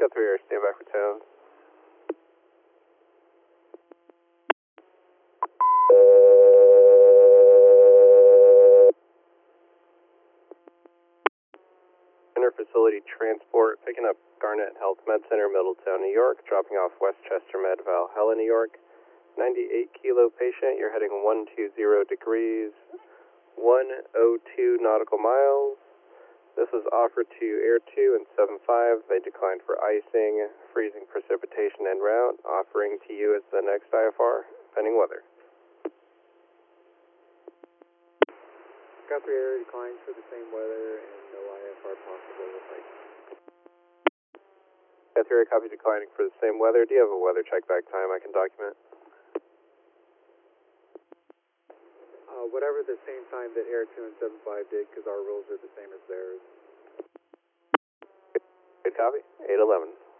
Got 3 air, stand by for towns. Interfacility transport, picking up Garnet Health Med Center, Middletown, New York, dropping off Westchester Med, Valhalla, New York. 98 kilo patient, you're heading 120 degrees, 102 nautical miles. This was offered to Air 2 and 75. They declined for icing, freezing precipitation en route, offering to you as the next IFR, pending weather. Got 3 air, declines for the same weather, and no IFR possible with icing. Got 3 air, copy declining for the same weather. Do you have a weather check back time I can document? Whatever the same time that Air 2 and 75 did, because our rules are the same as theirs. Good copy. 811.